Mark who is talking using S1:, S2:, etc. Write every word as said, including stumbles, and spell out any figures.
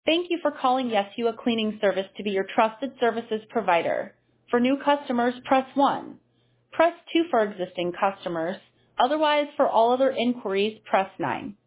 S1: Thank you for calling Yesua Cleaning Service to be your trusted services provider. For new customers, press one. Press two for existing customers. Otherwise, for all other inquiries, press nine.